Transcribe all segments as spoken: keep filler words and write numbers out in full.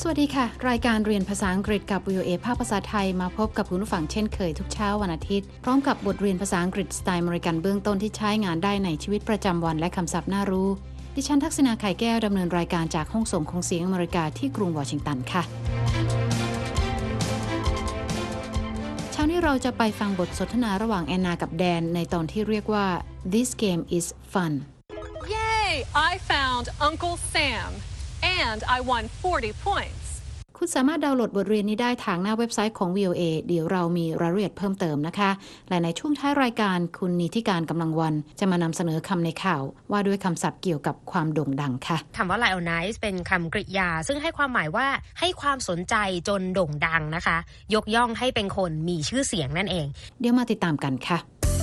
วัสดีค่ะรายการเรียนภาษาอังกฤษกับ วี โอ เอ ภาคภาษาไทยมาพบกับคุณผู้ฟังเช่นเคยทุกเช้าวันอาทิตย์พร้อมกับบทเรียนภาษาอังกฤษสไตล์อเมริกันเบื้องต้นที่ใช้งานได้ในชีวิตประจำวันและคำศัพท์น่ารู้ดิฉันทักษณาไข่แก้วดำเนินรายการจากห้องส่งของเสียงอเมริกาที่กรุงวอชิงตันค่ะเช้านี้เราจะไปฟังบทสนทนาระหว่างแอนนากับแดนในตอนที่เรียกว่า This game is fun Yay! I found Uncle Sam and I won forty points คุณสามารถดาวน์โหลดบทเรียนนี้ได้ทางหน้าเว็บไซต์ของ วี โอ เอ เดี๋ยวเรามีรายละเอียดเพิ่มเติมนะคะและในช่วงท้ายรายการคุณนิติการกำลังวันจะมานำเสนอคำในข่าวว่าด้วยคำศัพท์เกี่ยวกับความโด่งดังค่ะคำว่า lionize เป็นคำกริยาซึ่งให้ความหมายว่าให้ความสนใจจนโด่งดังนะคะยกย่องให้เป็นคนมีชื่อเสียงนั่นเองเดี๋ยวมาติดตามกันค่ะ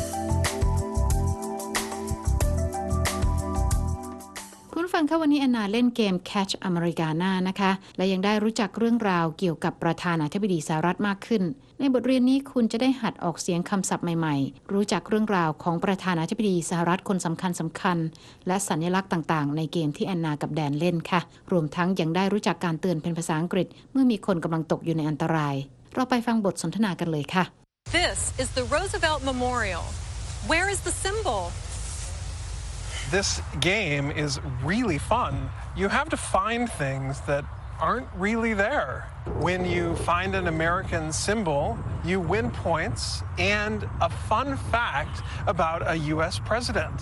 คุณฟังค่ะวันนี้แอนนาเล่นเกม Catch Americana นะคะและยังได้รู้จักเรื่องราวเกี่ยวกับประธานาธิบดีสหรัฐมากขึ้นในบทเรียนนี้คุณจะได้หัดออกเสียงคำศัพท์ใหม่ๆรู้จักเรื่องราวของประธานาธิบดีสหรัฐคนสำคัญสำคัญและสัญลักษณ์ต่างๆในเกมที่แอนนากับแดนเล่นค่ะรวมทั้งยังได้รู้จักการเตือนเป็นภาษาอังกฤษเมื่อมีคนกำลังตกอยู่ในอันตรายเราไปฟังบทสนทนากันเลยค่ะ This is the Roosevelt Memorial. Where is the symbol?This game is really fun. You have to find things that aren't really there. When you find an American symbol, you win points and a fun fact about a U S president.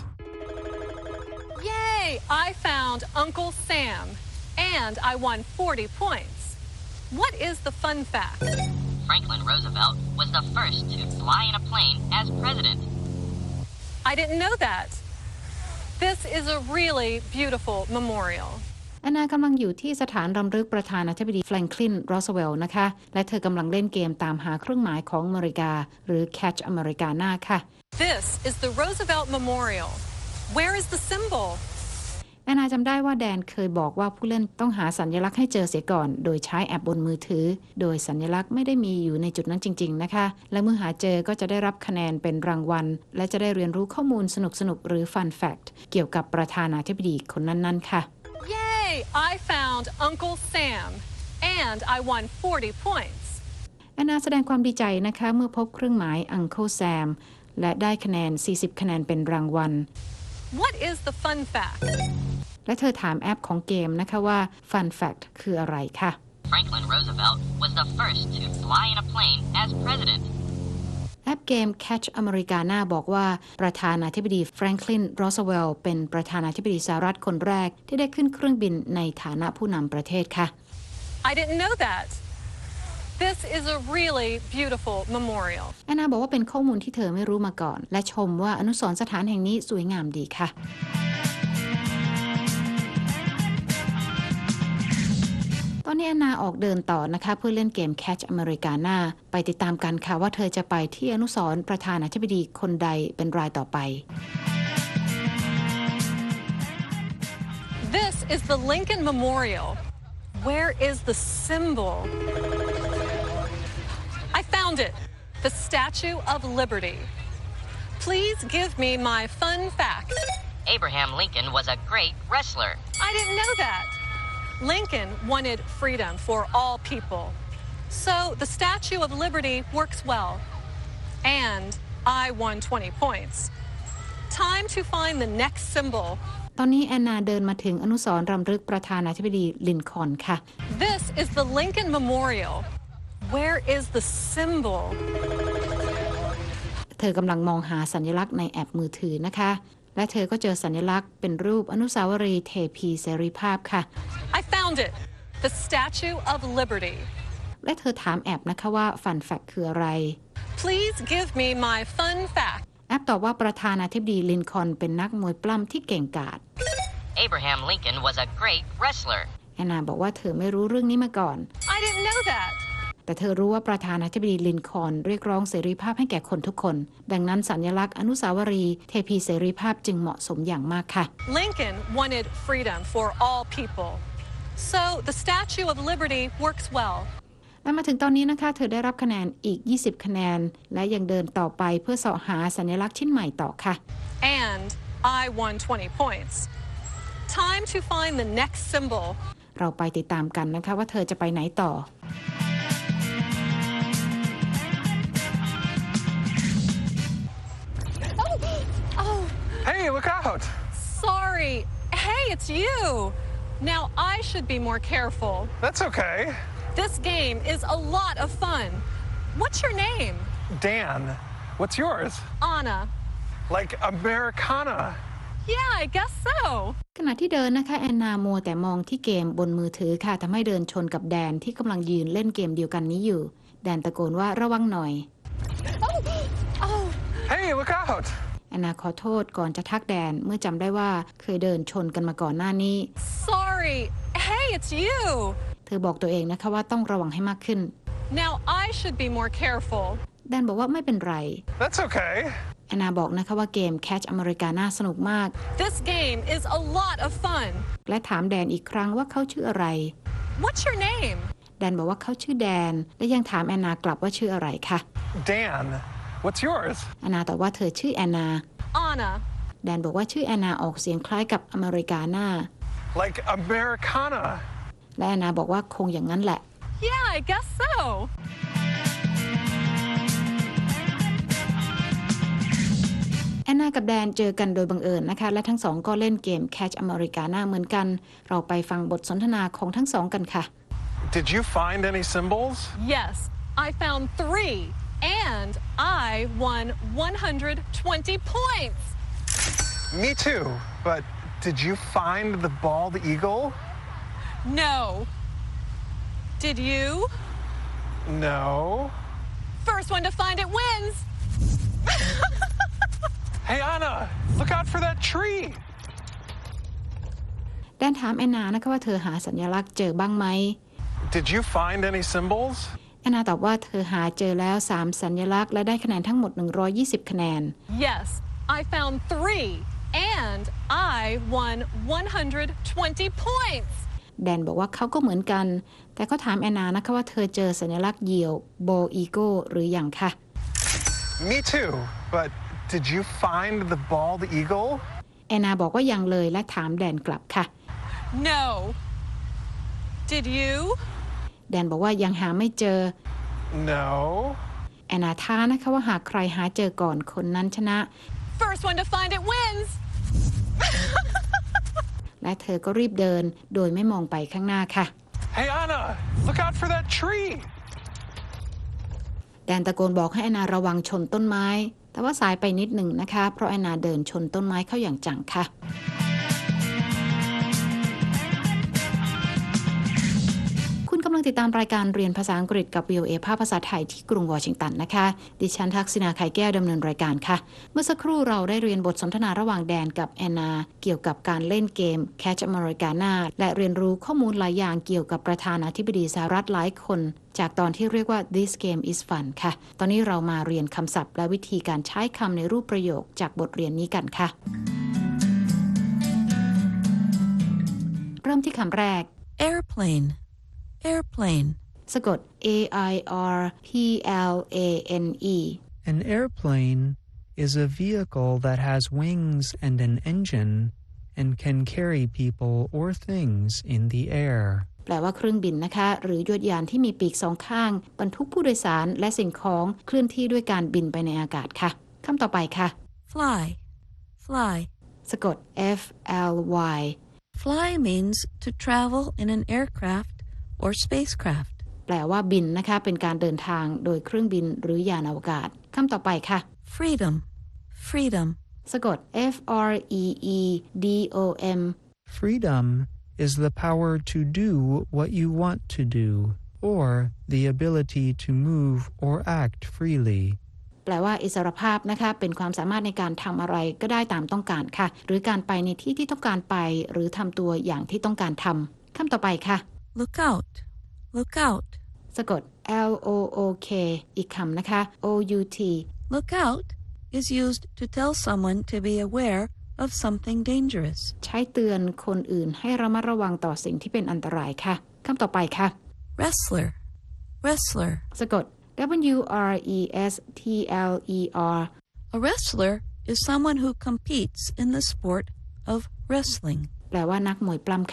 Yay! I found Uncle Sam and I won forty points. What is the fun fact? Franklin Roosevelt was the first to fly in a plane as president. I didn't know that.This is a really beautiful memorial. แอนนากำลังอยู่ที่สถานรำลึกประธานาธิบดีแฟรงคลิน โรสเวลล์นะคะและเธอกำลังเล่นเกมตามหาเครื่องหมายของอเมริกาหรือ Catch Americana ค่ะ This is the Roosevelt Memorial. Where is the symbol? แอนนาจำได้ว่าแดนเคยบอกว่าผู้เล่นต้องหาสัญลักษณ์ให้เจอเสียก่อนโดยใช้แอปบนมือถือโดยสัญลักษณ์ไม่ได้มีอยู่ในจุดนั้นจริงๆนะคะและเมื่อหาเจอก็จะได้รับคะแนนเป็นรางวัลและจะได้เรียนรู้ข้อมูลสนุกๆหรือ Fun Fact เกี่ยวกับประธานาธิบดีคนนั้นๆค่ะ Yay! I found Uncle Sam and I won forty points. แอนนาแสดงความดีใจนะคะเมื่อพบเครื่องหมาย Uncle Sam และได้คะแนนสี่สิบคะแนนเป็นรางวัล What is the fun fact? และเธอถามแอปของเกมนะคะว่า Fun Fact คืออะไรค่ะ Franklin Roosevelt was the first to fly in a plane as president. แอปเกม Catch Americana บอกว่าประธานาธิบดีแฟรงคลิน โรสเวลล์เป็นประธานาธิบดีสหรัฐคนแรกที่ได้ขึ้นเครื่องบินในฐานะผู้นำประเทศค่ะ I didn't know that. This is a really beautiful memorial. แอนนาบอกว่าเป็นข้อมูลที่เธอไม่รู้มาก่อนและชมว่าอนุสรณ์สถานแห่งนี้สวยงามดีค่ะตอนนี้แอนนาออกเดินต่อนะคะเพื่อเล่นเกม Catch Americana ไปติดตามกันค่ะว่าเธอจะไปที่อนุสรณ์ประธานาธิบดีคนใดเป็นรายต่อไป This is the Lincoln Memorial. Where is the symbol? I found it. The Statue of Liberty. Please give me my fun fact. Abraham Lincoln was a great wrestler. I didn't know that.Lincoln wanted freedom for all people. So the Statue of Liberty works well. And I won twenty points. Time to find the next symbol. ตอนนี้แอนนาเดินมาถึงอนุสรณ์รำลึกประธานาธิบดีลินคอล์นค่ะ This is the Lincoln Memorial. Where is the symbol? เธอกำลังมองหาสัญลักษณ์ในแอปมือถือนะคะและเธอก็เจอสัญลักษณ์เป็นรูปอนุสาวรีย์เทพีเสรีภาพค่ะ I found it. The Statue of Liberty. และเธอถามแอปนะคะว่า Fun Fact คืออะไร Please give me my fun fact. แอปตอบว่าประธานาธิบดีลินคอล์นเป็นนักมวยปล้ำที่เก่งกาจ Abraham Lincoln was a great wrestler. แอนนาบอกว่าเธอไม่รู้เรื่องนี้มาก่อน I didn't know that. แต่เธอรู้ว่าประธานาธิบดีลินคอล์นเรียกร้องเสรีภาพให้แก่คนทุกคนดังนั้นสัญลักษณ์อนุสาวรีย์เทพีเสรีภาพจึงเหมาะสมอย่างมากค่ะ Lincoln wanted freedom for all people. So the Statue of Liberty works well. และมาถึงตอนนี้นะคะเธอได้รับคะแนนอีกยี่สิบคะแนนและยังเดินต่อไปเพื่อเสาะหาสัญลักษณ์ชิ้นใหม่ต่อค่ะ And I won twenty points. Time to find the next symbol. เราไปติดตามกันนะคะว่าเธอจะไปไหนต่อ Oh, Hey, look out! sorry. Hey, it's you. Now I should be more careful. That's okay. This game is a lot of fun. What's your name? Dan, what's yours? Anna. Like Americana. Yeah, I guess so. ขณะที่เดินนะคะแอนนามัวแต่มองที่เกมบนมือถือค่ะทำให้เดินชนกับแดนที่กำลังยืนเล่นเกมเดียวกันนี้อยู่แดนตะโกนว่าระวังหน่อย Oh, Hey, look out! แอนนาขอโทษก่อนจะทักแดนเมื่อจำได้ว่าเคยเดินชนกันมาก่อนหน้านี้ sorry. Hey, it's you. เธอบอกตัวเองนะคะว่าต้องระวังให้มากขึ้น Now I should be more careful. แดนบอกว่าไม่เป็นไร That's okay. แอนนาบอกนะคะว่าเกม Catch Americana สนุกมาก This game is a lot of fun. และถามแดนอีกครั้งว่าเขาชื่ออะไร What's your name? แดนบอกว่าเขาชื่อแดนและยังถามแอนนากลับว่าชื่ออะไรค่ะ Dan, what's yours? แอนนาตอบว่าเธอชื่อแอนนา Anna. แดนบอกว่าชื่อแอนนาออกเสียงคล้ายกับอเมริกาน่า Like Americana. และแอนนาบอกว่าคงอย่างนั้นแหละ Yeah, I guess so. แอนนากับแดนเจอกันโดยบังเอิญนะคะและทั้งสองก็เล่นเกม Catch Americana เหมือนกันเราไปฟังบทสนทนาของทั้งสองกันค่ะ Did you find any symbols? Yes, I found three, and I won one hundred twenty points. Me too. But did you find the bald eagle? No. Did you? No. First one to find it wins. Hey, Anna, look out for that tree. แดนถามแอนนานะคะว่าเธอหาสัญลักษณ์เจอบ้างไหม Did you find any symbols? แอนนาตอบว่าเธอหาเจอแล้วสามสัญลักษณ์และได้คะแนนทั้งหมดหนึ่งร้อยยี่สิบคะแนน Yes, I found three, and I won one hundred twenty points. แดนบอกว่าเขาก็เหมือนกันแต่เขาถามแอนนานะคะว่าเธอเจอสัญลักษณ์เหยี่ยวโบอีโก้หรือยังคะ Me too. But did you find the bald eagle? แอนนาบอกว่ายังเลยและถามแดนกลับค่ะ No. Did you? แดนบอกว่ายังหาไม่เจอ No. แอนนาท้านะคะว่าหากใครหาเจอก่อนคนนั้นชนะ First one to find it wins. และเธอก็รีบเดินโดยไม่มองไปข้างหน้าค่ะ Hey, Anna, look out for that tree. แดนตะโกนบอกให้แอนนาระวังชนต้นไม้แต่ว่าสายไปนิดหนึ่งนะคะเพราะแอนนาเดินชนต้นไม้เข้าอย่างจังค่ะคุณกำลังติดตามรายการเรียนภาษาอังกฤษกับ วี โอ เอ ภาคภาษาไทยที่กรุงวอชิงตันนะคะดิฉันทักษิณาไข่แก้วดำเนินรายการค่ะเมื่อสักครู่เราได้เรียนบทสนทนาระหว่างแดนกับแอนนาเกี่ยวกับการเล่นเกม Catch Americana และเรียนรู้ข้อมูลหลายอย่างเกี่ยวกับประธานาธิบดีสหรัฐหลายคนจากตอนที่เรียกว่า This game is fun ค่ะตอนนี้เรามาเรียนคำศัพท์และวิธีการใช้คำในรูปประโยคจากบทเรียนนี้กันค่ะเริ่มที่คำแรก Airplane. Airplane. สะกด A I R P L A N E An airplane is a vehicle that has wings and an engine and can carry people or things in the air. แปลว่าเครื่องบินนะคะหรือยวดยานที่มีปีกสองข้างบรรทุกผู้โดยสารและสิ่งของเคลื่อนที่ด้วยการบินไปในอากาศค่ะคำต่อไปค่ะ Fly. Fly. สะกด F L Y Fly means to travel in an aircraft or spacecraft. แปลว่าบินนะคะเป็นการเดินทางโดยเครื่องบินหรือยานอวกาศคำต่อไปค่ะ Freedom. Freedom. สะกด F R E E D O M Freedom is the power to do what you want to do, or the ability to move or act freely. แปลว่าอิสรภาพนะคะเป็นความสามารถในการทำอะไรก็ได้ตามต้องการค่ะหรือการไปในที่ที่ต้องการไปหรือทำตัวอย่างที่ต้องการทำคำต่อไปค่ะ Look out. Look out. สะกด L O O K อีกคำนะคะ O U T Look out is used to tell someone to be aware of something dangerous. ใช้เตือนคนอื่นให้ระมัดระวังต่อสิ่งที่เป็นอันตรายค่ะคำต่อไปค่ะ Wrestler. Wrestler. สะกด W R E S T L E R A wrestler is someone who competes in the sport of wrestling. แปลว่านักมวยปล้ำค่ะ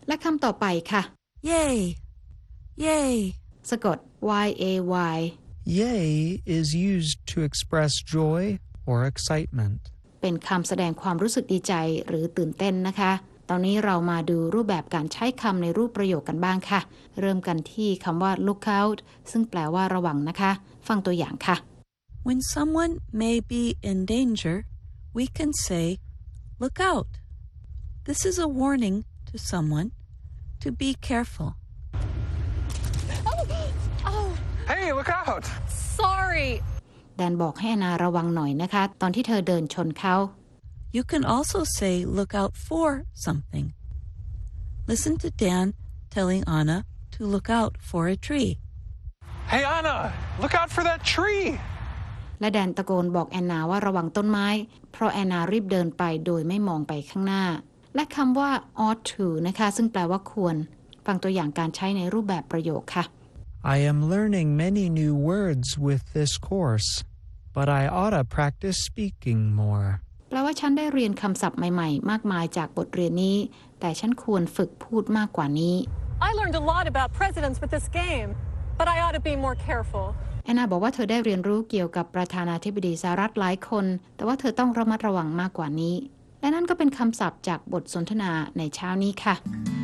และคำต่อไปค่ะ Yay! Yay! สะกด y a y Yay is used to express joy or excitement. เป็นคำแสดงความรู้สึกดีใจหรือตื่นเต้นนะคะตอนนี้เรามาดูรูปแบบการใช้คำในรูปประโยคกันบ้างค่ะเริ่มกันที่คำว่า look out ซึ่งแปลว่าระวังนะคะฟังตัวอย่างค่ะ When someone may be in danger, we can say, look out. This is a warning to someone to be careful. Oh, Hey, look out! sorry. แดนบอกให้แอนนาระวังหน่อยนะคะตอนที่เธอเดินชนเขา You can also say look out for something. Listen to Dan telling Anna to look out for a tree. Hey, Anna, look out for that tree! และแดนตะโกนบอกแอนนาว่าระวังต้นไม้เพราะแอนนารีบเดินไปโดยไม่มองไปข้างหน้าและคำว่า ought to นะคะซึ่งแปลว่าควรฟังตัวอย่างการใช้ในรูปแบบประโยคค่ะ I am learning many new words with this course, but I ought to practice speaking more. แปลว่าฉันได้เรียนคำศัพท์ใหม่ๆมากมายจากบทเรียนนี้แต่ฉันควรฝึกพูดมากกว่านี้ I learned a lot about presidents with this game, but I ought to be more careful. แอนนาบอกว่าเธอได้เรียนรู้เกี่ยวกับประธานาธิบดีสหรัฐหลายคนแต่ว่าเธอต้องระมัดระวังมากกว่านี้และนั่นก็เป็นคำศัพท์จากบทสนทนาในเช้านี้ค่ะ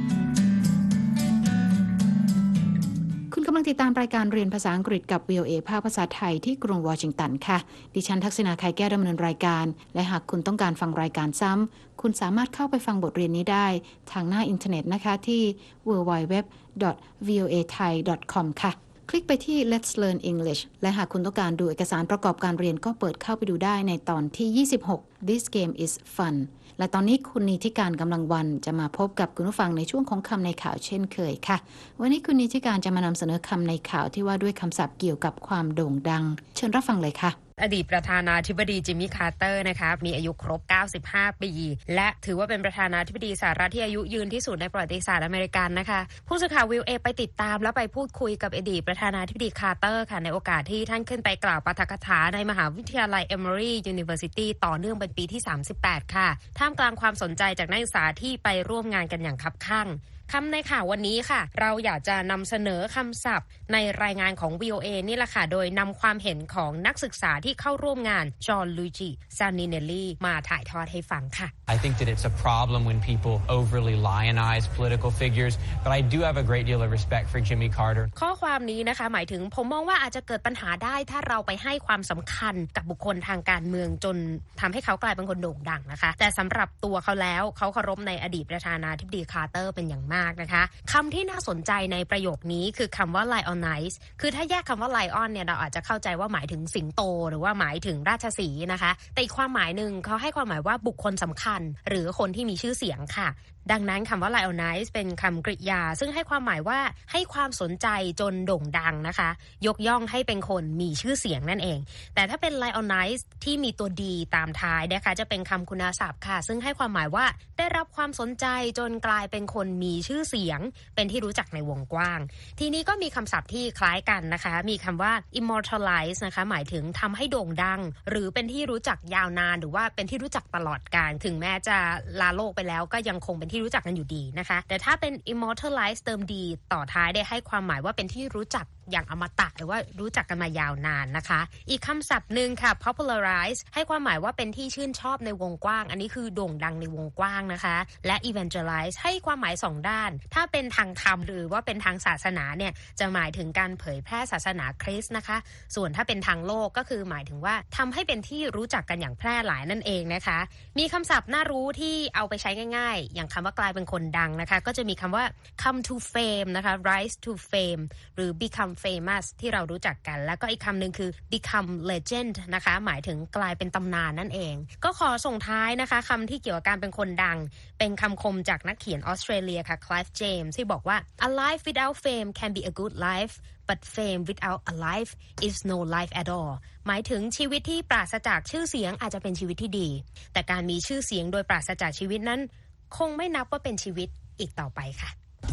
คุณกำลังติดตามรายการเรียนภาษาอังกฤษกับ วี โอ เอ ภาคภาษาไทยที่กรุงวอชิงตันค่ะดิฉันทักษณาไข่แก้วดำเนินรายการและหากคุณต้องการฟังรายการซ้ำคุณสามารถเข้าไปฟังบทเรียนนี้ได้ทางหน้าอินเทอร์เน็ตนะคะที่ ดับเบิลยู ดับเบิลยู ดับเบิลยู ดอท วี โอ เอ ไทย ดอท คอม ค่ะคลิกไปที่ Let's Learn English และหากคุณต้องการดูเอกสารประกอบการเรียนก็เปิดเข้าไปดูได้ในตอนที่ยี่สิบหก This game is fun และตอนนี้คุณนิติการกำลังวันจะมาพบกับคุณผู้ฟังในช่วงของคำในข่าวเช่นเคยค่ะวันนี้คุณนิติการจะมานำเสนอคำในข่าวที่ว่าด้วยคำศัพท์เกี่ยวกับความโด่งดังเชิญรับฟังเลยค่ะอดีตประธานาธิบดีจิมมี่คาร์เตอร์นะคะมีอายุครบเก้าสิบห้าปีและถือว่าเป็นประธานาธิบดีสหรัฐที่อายุยืนที่สุดในประวัติศาสตร์อเมริกันนะคะผู้สื่อข่าววิวเอไปติดตามและไปพูดคุยกับอดีตประธานาธิบดีคาร์เตอร์ค่ะในโอกาสที่ท่านขึ้นไปกล่าวปาฐกถาในมหาวิทยาลัย Emory University ต่อเนื่องเป็นปีที่สามสิบแปดค่ะท่ามกลางความสนใจจากนักศึกษาที่ไปร่วมงานกันอย่างคับคั่งคำในข่าววันนี้ค่ะเราอยากจะนำเสนอคำศัพท์ในรายงานของ วี โอ เอ นี่แหละค่ะโดยนำความเห็นของนักศึกษาที่เข้าร่วมงานจอห์นลูจิซานิเนลลีมาถ่ายทอดให้ฟังค่ะ I think that it's a problem when people overly lionize political figures, but I do have a great deal of respect for Jimmy Carter. ข้อความนี้นะคะหมายถึงผมมองว่าอาจจะเกิดปัญหาได้ถ้าเราไปให้ความสำคัญกับบุคคลทางการเมืองจนทำให้เขากลายเป็นคนโด่งดังนะคะแต่สำหรับตัวเขาแล้วเขาเคารพในอดีตประธานาธิบดีคาร์เตอร์เป็นอย่างมากนะคะคำที่น่าสนใจในประโยคนี้คือคำว่า lionize คือถ้าแยกคำว่า lion เนี่ยเราอาจจะเข้าใจว่าหมายถึงสิงโตหรือว่าหมายถึงราชสีห์นะคะแต่อีกความหมายหนึ่งเขาให้ความหมายว่าบุคคลสำคัญหรือคนที่มีชื่อเสียงค่ะดังนั้นคำว่า lionize เป็นคำกริยาซึ่งให้ความหมายว่าให้ความสนใจจนโด่งดังนะคะยกย่องให้เป็นคนมีชื่อเสียงนั่นเองแต่ถ้าเป็น lionize ที่มีตัวดีตามท้ายนะคะจะเป็นคำคุณศัพท์ค่ะซึ่งให้ความหมายว่าได้รับความสนใจจนกลายเป็นคนมีชื่อเสียงเป็นที่รู้จักในวงกว้างทีนี้ก็มีคำศัพท์ที่คล้ายกันนะคะมีคำว่า immortalize นะคะหมายถึงทำให้โด่งดังหรือเป็นที่รู้จักยาวนานหรือว่าเป็นที่รู้จักตลอดกาลถึงแม้จะลาโลกไปแล้วก็ยังคงเป็นที่รู้จักกันอยู่ดีนะคะแต่ถ้าเป็น immortalize เติมดีต่อท้ายได้ให้ความหมายว่าเป็นที่รู้จักอย่างอมตะหรือว่ารู้จักกันมายาวนานนะคะอีกคำศัพท์หนึ่งค่ะ popularize ให้ความหมายว่าเป็นที่ชื่นชอบในวงกว้างอันนี้คือโด่งดังในวงกว้างนะคะและ evangelize ให้ความหมายสองด้านถ้าเป็นทางธรรมหรือว่าเป็นทางศาสนาเนี่ยจะหมายถึงการเผยแพร่ศาสนาคริสต์นะคะส่วนถ้าเป็นทางโลกก็คือหมายถึงว่าทำให้เป็นที่รู้จักกันอย่างแพร่หลายนั่นเองนะคะมีคำศัพท์น่ารู้ที่เอาไปใช้ง่ายๆอย่างคำว่ากลายเป็นคนดังนะคะก็จะมีคำว่า come to fame นะคะ rise to fame หรือ become famous ที่เรารู้จักกันแล้วก็อีกคำหนึ่งคือ become legend นะคะหมายถึงกลายเป็นตำนานนั่นเองก็ขอส่งท้ายนะคะคำที่เกี่ยวกับการเป็นคนดังเป็นคำคมจากนักเขียนออสเตรเลียค่ะ Clive James ที่บอกว่า a life without fame can be a good life but fame without a life is no life at all หมายถึงชีวิตที่ปราศจากชื่อเสียงอาจจะเป็นชีวิตที่ดีแต่การมีชื่อเสียงโดยปราศจากชีวิตนั้นคงไม่นับว่าเป็นชีวิตอีกต่อไปค่ะ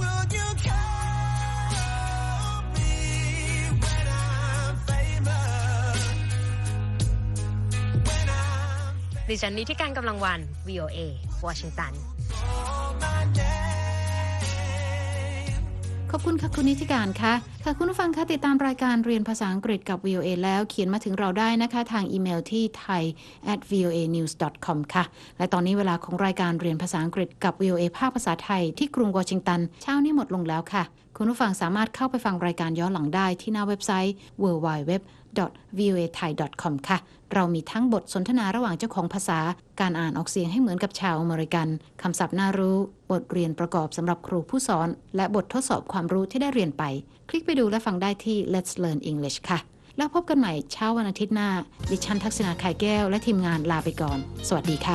ดิฉันนิติการกำลังวัน วี โอ เอ วอชิงตันขอบคุณค่ะคุณนิติการค่ะค่ะคุณผู้ฟังคะติดตามรายการเรียนภาษาอังกฤษกับ วี โอ เอ แล้วเขียนมาถึงเราได้นะคะทางอีเมลที่ ไทย แอท วี โอ เอ นิวส์ ดอท คอม ค่ะและตอนนี้เวลาของรายการเรียนภาษาอังกฤษกับ วี โอ เอ ภาคภาษาไทยที่กรุงวอชิงตันเช้านี้หมดลงแล้วค่ะคุณผู้ฟังสามารถเข้าไปฟังรายการย้อนหลังได้ที่หน้าเว็บไซต์ ดับเบิลยู ดับเบิลยู ดับเบิลยู ดอท วี โอ เอ ไทย ดอท คอม ค่ะเรามีทั้งบทสนทนาระหว่างเจ้าของภาษาการอ่านออกเสียงให้เหมือนกับชาวอเมริกันคำศัพท์น่ารู้บทเรียนประกอบสำหรับครูผู้สอนและบททดสอบความรู้ที่ได้เรียนไปคลิกไปดูและฟังได้ที่ Let's Learn English ค่ะแล้วพบกันใหม่เช้าวันอาทิตย์หน้าดิฉันทักษณาไข่แก้วและทีมงานลาไปก่อนสวัสดีค่ะ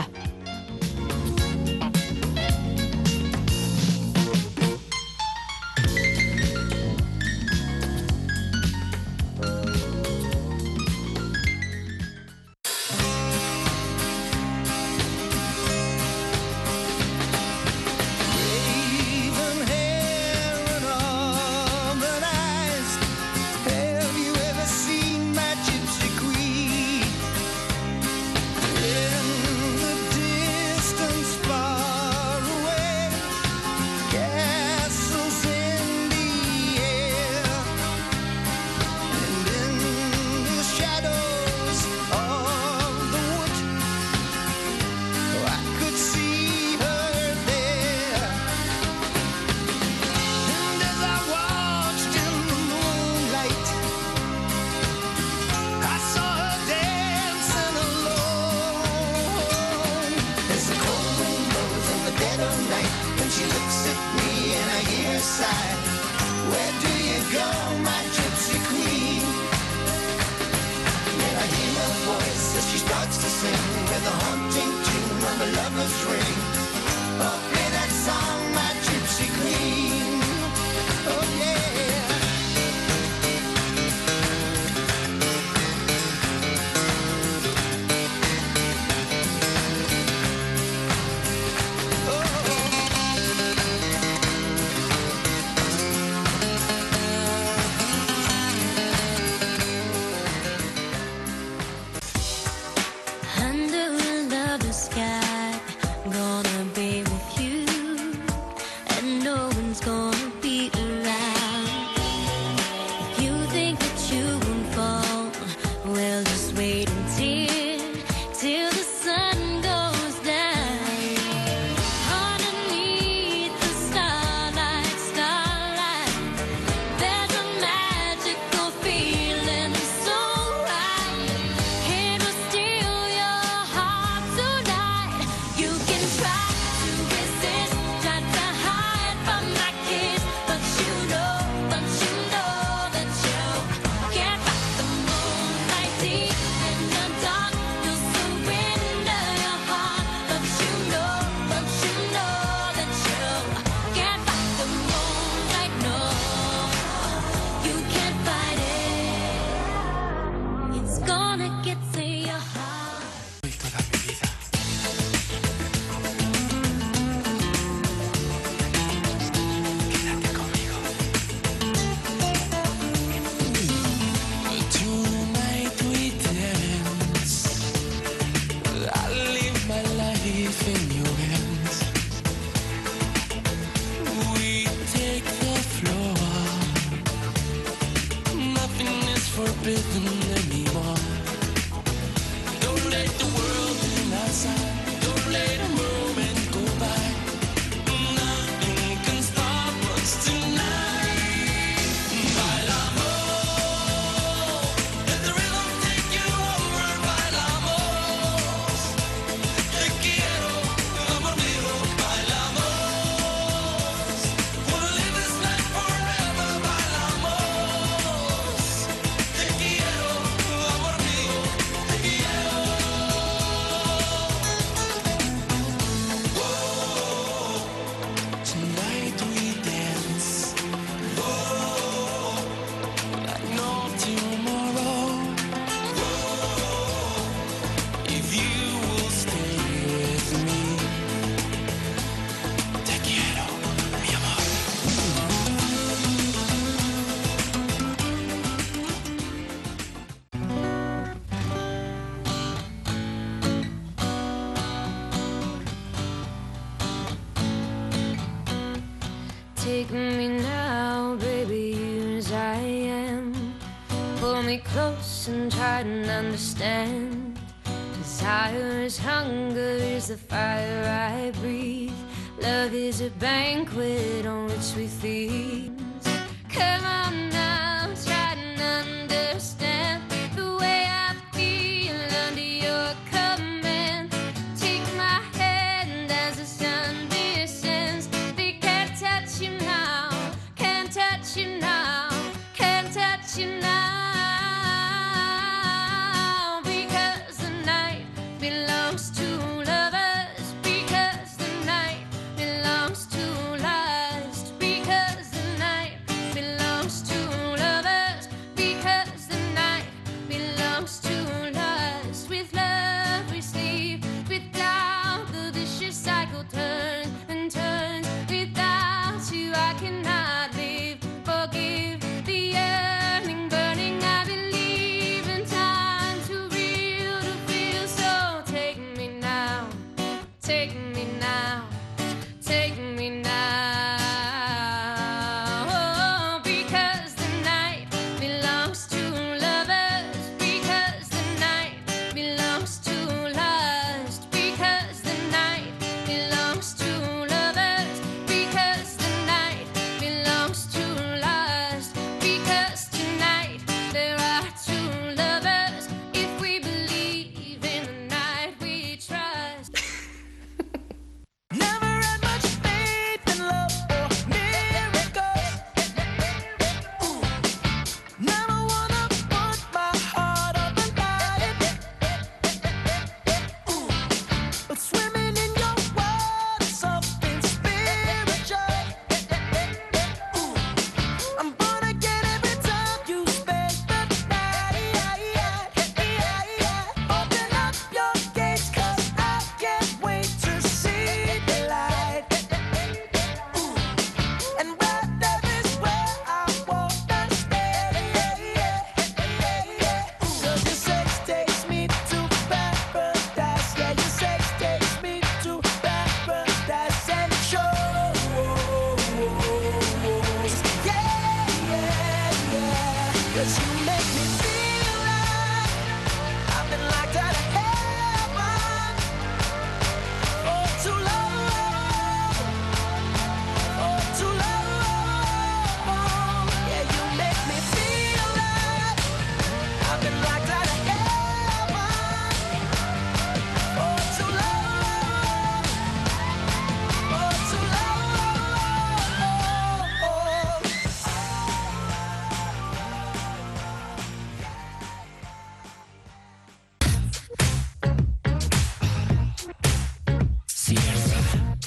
Where do you go, my gypsy queen? Then I hear her voice as she starts to sing with a haunting tune of a lover's ring. Oh, play that song, my gypsy queen. Oh, yeah. Forbidden anymore. Don't let the world in outside. Don't let a moment go by. Nothing can stop us tonight. Bailamos, let the rhythm take you over. Bailamos, te quiero, amor mío. Bailamos, wanna live this night forever. Bailamos. Take me now. me close and try to understand. Desire is hunger, is the fire I breathe. Love is a banquet on which we feast. Come on now, try to understand the way I feel under your command. Take my hand as the sun descends. They can't touch you now, can't touch you now, can't touch you now. Because the night belongs to lovers. Because the night belongs to lust. Because the night belongs to lovers. Because the night belongs to lust. With love we sleep, without the vicious cycle turns and turns. Without you I cannot live. Forgive the yearning, burning. I believe in time too real to feel. So take me now, take me now, take me now. Oh, because the night belongs to lovers. Because the night belongs to lust. Because the night belongs to lovers. Because the night belongs to lust. Because tonight there are two lovers. If we believe in the night we trust. Never had much faith in love or miracles. Ooh. Never wanna put my heart up and buy it. Ooh. But swimming in your world is something spiritual. Ooh. I'm born again every time you spend the night. Open up your gates 'cause I can't wait to see the light. Ooh. And right there is where I wanna stay. Ooh. 'Cause your sex takes me to paradise. Yeah, your sex takes me to paradise and shows. Yeah, yeah, yeah. 'Cause you make me feel like I've been locked out of heaven. Oh, too long. Oh, too long. Yeah, you make me feel like I've been locked out of heaven. Oh, too long. Oh, too Sierra.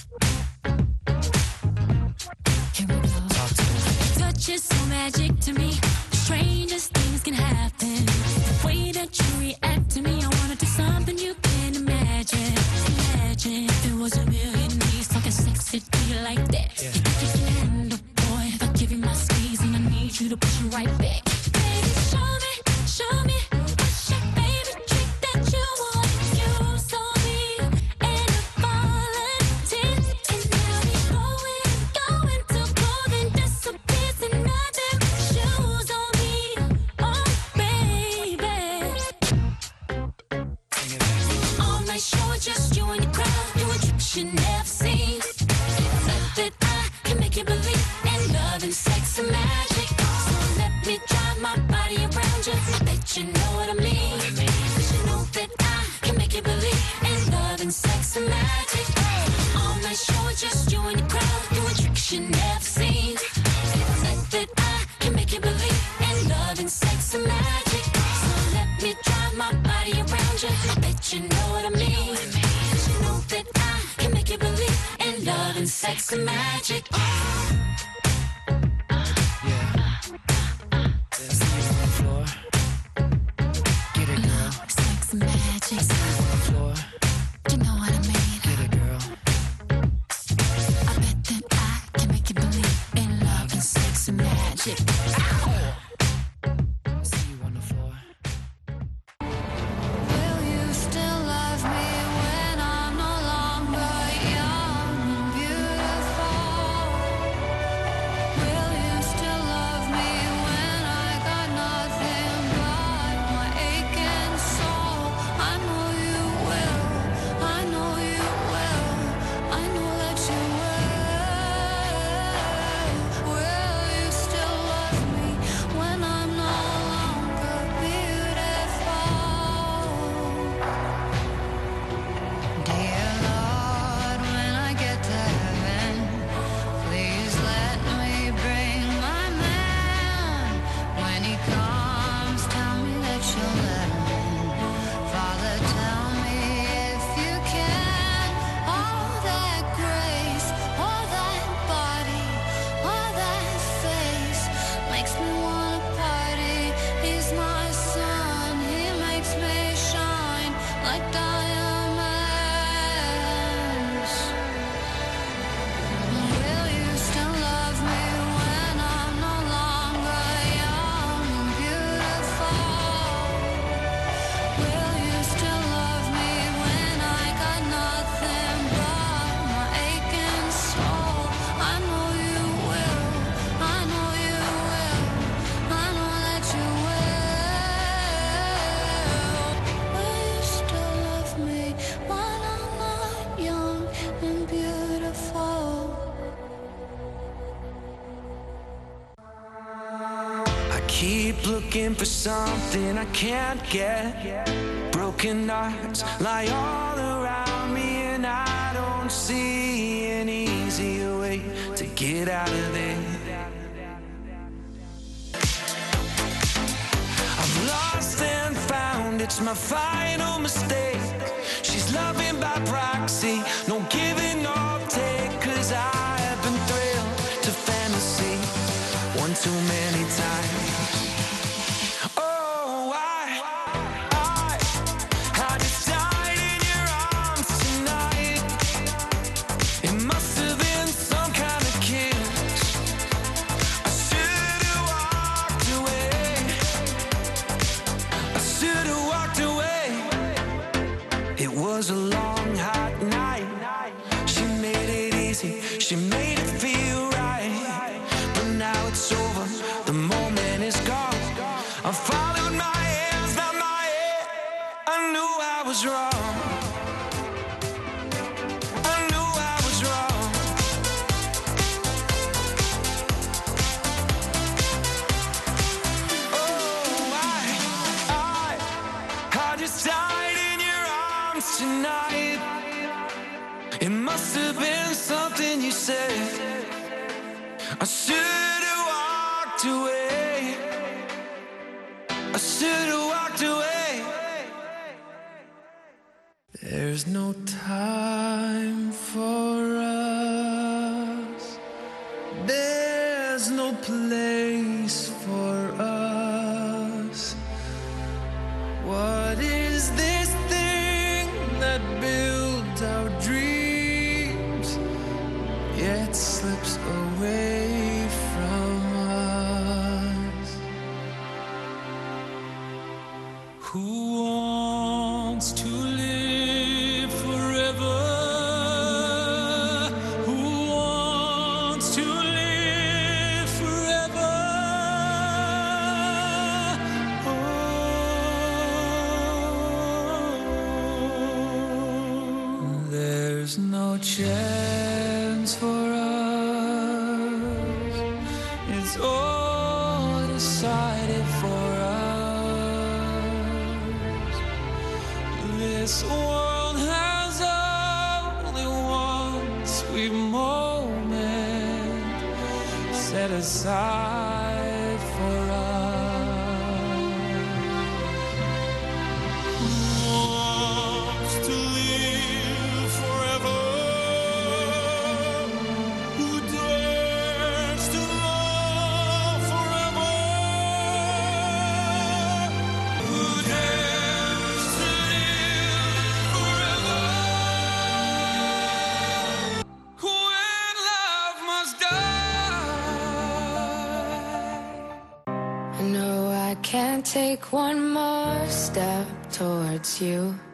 Touch is so magic to me. The strangest things can happen. The way that you react to me, I wanna do something you can't imagine. Imagine if it was a million ways talking sexy to you like that. You think you can handle, boy, if I give you my squeeze and I need you to push you right back. Baby, show me, show me what's your favorite trick that you want to use on me. And if volunteer, and now we going, going to clothing disappears and nothing but shoes on me. Oh, baby. All night show, just you and your crowd, doing tricks you never seen. Said that I can make you believe in love and sex and magic. So let me drive my body around you. I bet you know what I mean. 'Cause you know that I can make you believe in love and sex and magic. All night show, just you and your crowd, doing tricks you never seen. Said that I can make you believe in love and sex and magic. So let me drive my body around you. I bet you know what I mean. 'Cause you know that I can make you believe in love and sex and magic. See you on the floor. Get it, girl. Love, sex and magic. See you on the floor. You know what I mean. Get it, girl. I bet that I can make you believe in love and sex and magic. See you on the floor. Will you still love me when I'm no longer young and beautiful? keep looking for something I can't get. Broken hearts lie all around me, and I don't see an easier way to get out of there. I'm lost and found, it's my final mistake. She's loving by proxy, no giving or take, 'cause I have been thrilled to fantasy one too many times. Oh, I, I, I just died in your arms tonight. It must have been some kind of kiss. I should have walked away. I should have walked away. It was a long, hot night. She made it easy. She made it feel right. But now it's over. The moment is gone. I followed my hands, not my head. I knew I was wrong. I knew I was wrong. Oh, I, I, I just died in your arms tonight. It must have been something you said. I should have walked away. I should have walked away. There's no time for us. There's no place for us. What is this thing that builds our dreams, yet slips away from us? Who wants to live forever? Who wants to live forever? Oh, there's no chance for us. It's all decided for us. This world has only one sweet moment set aside for us. Who wants to live forever? Who dares to love forever? Who dares to live forever? When love must die. I know I can't take one more step towards you.